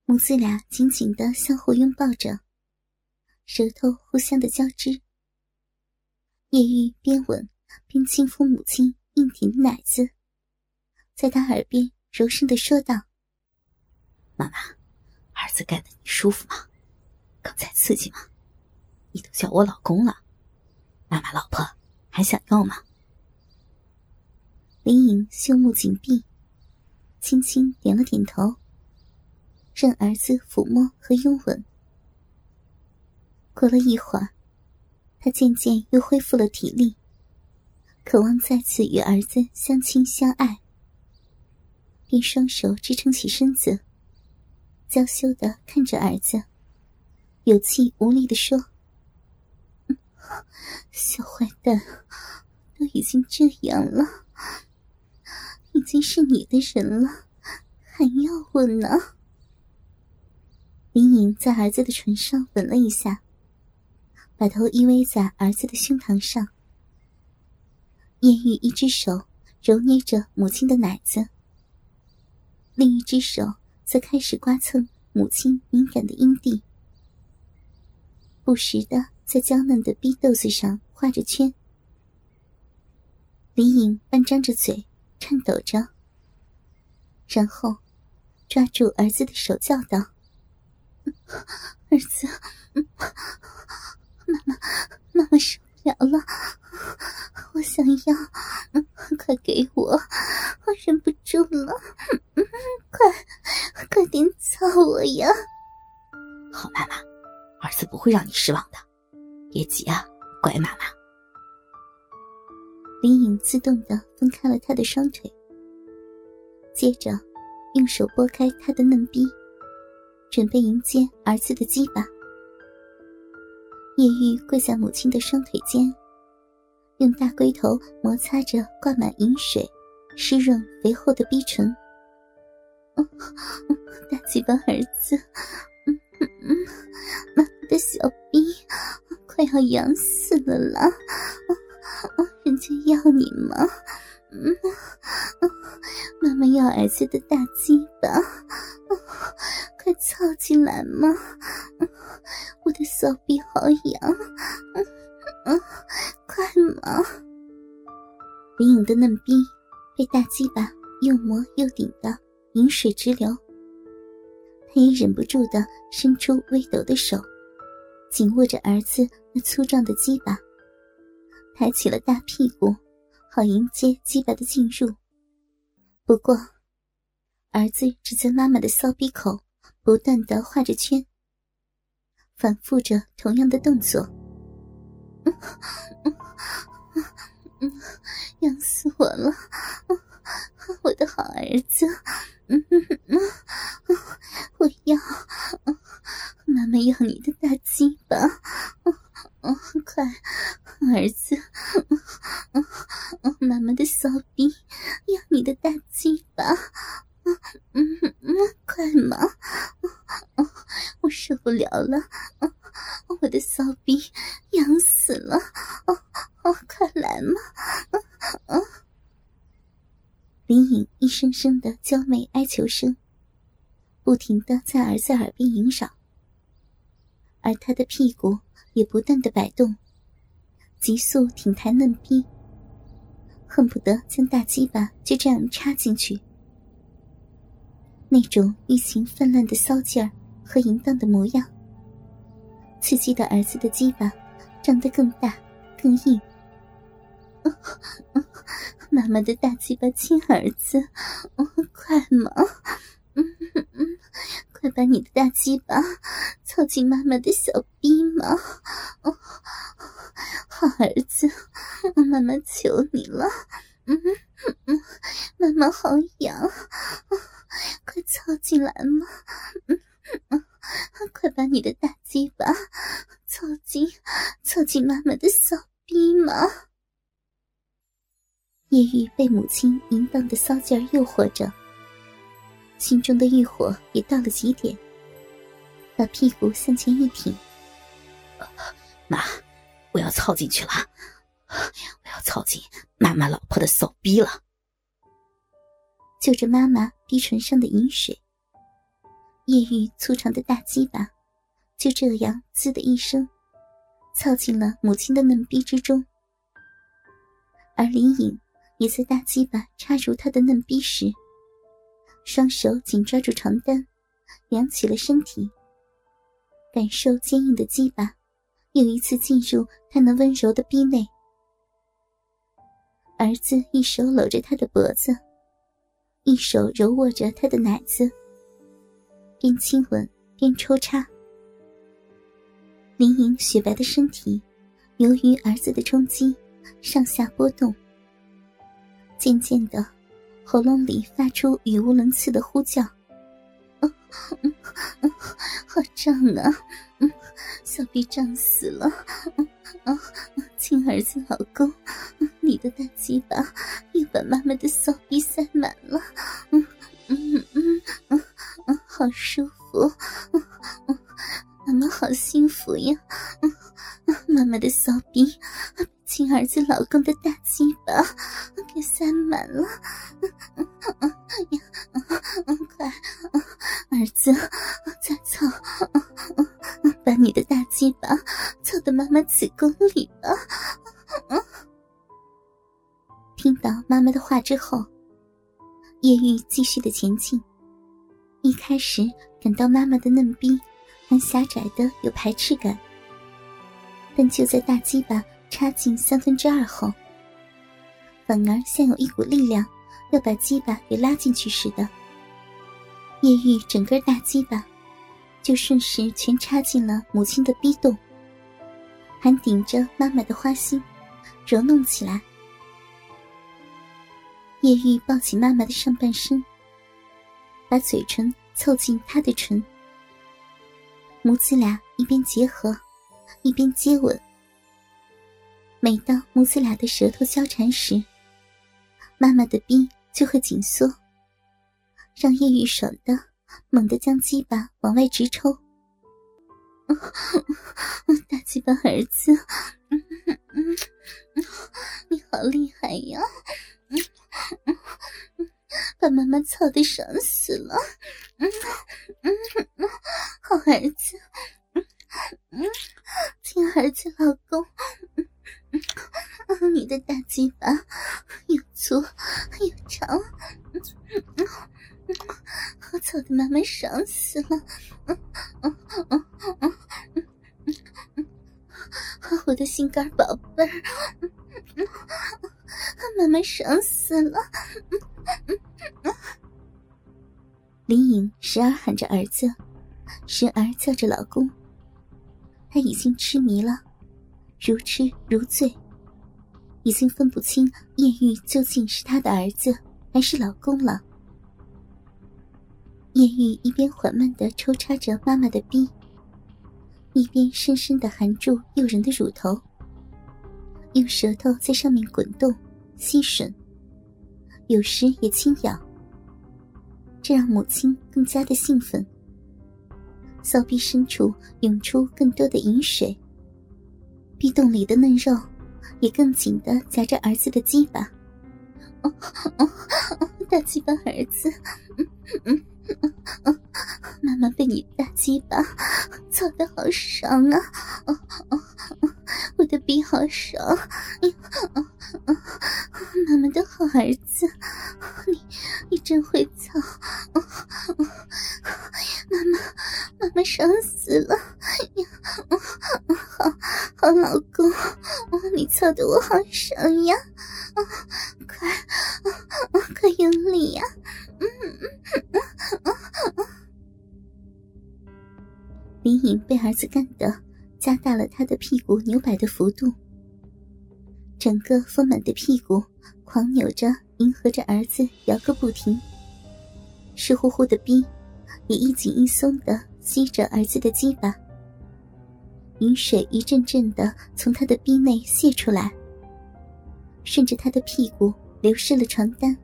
母子俩紧紧地相互拥抱着，舌头互相的交织。叶玉边吻边轻抚母亲硬挺的奶子，在她耳边柔声地说道： 妈妈，儿子干得你舒服吗？刚才刺激吗？你都叫我老公了，妈妈老婆还想要吗？ 林颖秀目紧闭，轻轻点了点头，任儿子抚摸和拥吻。过了一会儿，他渐渐又恢复了体力，渴望再次与儿子相亲相爱，便双手支撑起身子，娇羞地看着儿子，有气无力地说：小坏蛋，都已经这样了，已经是你的人了，还要吻呢？林颖在儿子的唇上吻了一下，把头依偎在儿子的胸膛上。叶玉一只手揉捏着母亲的奶子，另一只手则开始刮蹭母亲敏感的阴蒂，不时地在娇嫩的逼豆子上画着圈。林颖半张着嘴，颤抖着，然后抓住儿子的手叫道：儿子，妈妈受不了了，我想要，快给我忍不住了，快点操我呀！ 好妈妈，儿子不会让你失望的，别急啊，乖妈妈。 林颖自动地分开了他的双腿，接着用手拨开他的嫩逼，准备迎接儿子的鸡巴。叶玉跪在母亲的双腿间，用大龟头摩擦着挂满饮水、湿润肥厚的逼唇。大鸡巴儿子，妈妈的小逼快要痒死了啦！人家要你吗？妈妈要儿子的大鸡巴，快操进来嘛！我的骚逼好痒，快嘛！林颖的嫩逼被大鸡巴又磨又顶的饮水直流，她也忍不住地伸出微抖的手，紧握着儿子那粗壮的鸡巴，抬起了大屁股，好迎接鸡巴的进入。不过儿子只在妈妈的骚逼口不断地画着圈，反复着同样的动作。痒死我了，我的好儿子，我要，妈妈要你的大鸡巴，快，儿子，妈妈的骚逼要你的大鸡巴，快嘛，我受不了了，我的骚逼痒死了，快来嘛！林颖一声声的娇媚哀求声，不停地在儿子耳边萦绕，而他的屁股也不断地摆动，急速挺抬嫩逼，恨不得将大鸡巴就这样插进去。那种欲情泛滥的骚劲儿和淫荡的模样，刺激的儿子的鸡巴胀得更大更硬。妈妈的大鸡巴亲儿子，快嘛，快把你的大鸡巴操进妈妈的小逼嘛！好儿子，妈妈求你了，妈妈好痒，快操进来嘛！快把你的大鸡巴操进妈妈的小逼嘛！叶玉被母亲淫荡的骚劲儿诱惑着，心中的欲火也到了极点，把屁股向前一挺。 妈，我要操进去了，我要操进妈妈老婆的骚逼了。 就着妈妈逼唇上的饮水， 叶玉粗长的大鸡巴就这样滋的一声操进了母亲的嫩逼之中，而林颖也在大鸡巴插入她的嫩逼时，双手紧抓住床单，扬起了身体，感受坚硬的鸡巴又一次进入她那温柔的逼内。儿子一手搂着她的脖子，一手揉握着她的奶子，边亲吻边抽插。林颖雪白的身体由于儿子的冲击上下波动，渐渐的喉咙里发出语无伦次的呼叫，好胀啊，小臂胀死了，亲儿子老公，你的大鸡巴又把妈妈的骚逼塞满了，好舒服，妈妈好幸福呀，妈妈的骚逼亲儿子老公的大鸡巴给塞满了，快，儿子再操，把你的大鸡巴操到妈妈子宫里吧。听到妈妈的话之后，叶玉继续的前进。一开始感到妈妈的嫩逼还狭窄的有排斥感，但就在大鸡巴插进2/3后，反而像有一股力量要把鸡巴给拉进去似的，叶玉整个大鸡巴就顺势全插进了母亲的逼洞，还顶着妈妈的花心揉弄起来。叶玉抱起妈妈的上半身，把嘴唇凑近她的唇，母子俩一边结合一边接吻。每当母子俩的舌头交缠时，妈妈的逼就会紧缩，让叶玉爽的猛地将鸡巴往外直抽。大鸡巴儿子，你好厉害呀，把妈妈操得爽死了，好儿子，亲儿子老公，你的大鸡巴又粗又长，我操得妈妈爽死了，我的心肝宝贝儿，妈妈爽死了。林颖时而喊着儿子，时而叫着老公，她已经痴迷了，如痴如醉，已经分不清叶玉究竟是她的儿子还是老公了。叶玉一边缓慢地抽插着妈妈的逼，一边深深地含住诱人的乳头，用舌头在上面滚动吸吮，有时也轻咬，这让母亲更加的兴奋。骚逼深处涌出更多的饮水，逼洞里的嫩肉也更紧地夹着儿子的鸡巴。大鸡巴儿子，妈妈被你大鸡巴操得好爽啊，我的逼好爽，妈妈的好儿子，你真会操，妈妈爽死了，好老公，你操得我好爽呀，快用力呀，林颖被儿子干得加大了他的屁股扭摆的幅度，整个丰满的屁股狂扭着迎合着儿子摇个不停，湿乎乎的逼也一紧一松地吸着儿子的鸡巴，饮水一阵阵地从他的逼内泄出来，顺着他的屁股流失了床单，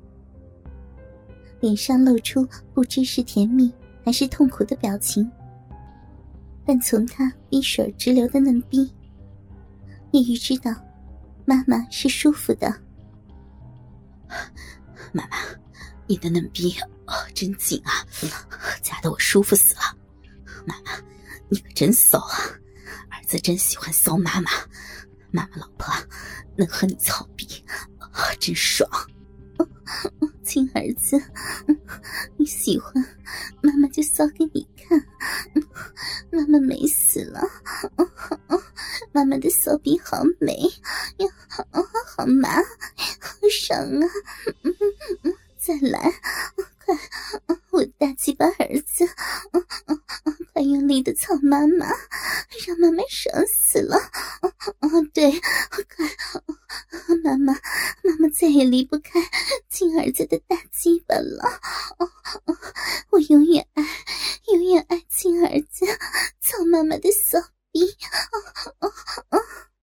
脸上露出不知是甜蜜还是痛苦的表情，但从他逼水直流的嫩逼，叶玉知道妈妈是舒服的。 妈妈，你的嫩逼真紧啊，夹得我舒服死了。妈妈，你可真骚啊！儿子真喜欢骚妈妈，妈妈老婆能和你操逼，真爽。 亲儿子，你喜欢妈妈就骚给你看，妈妈美死了，妈妈的骚逼好美呀，好麻，好爽啊！再来，快，我大鸡巴儿子，快用力的操妈妈，让妈妈爽死了！对，快，妈妈再也离不开亲儿子的大鸡巴了！我永远爱亲儿子，操妈妈的骚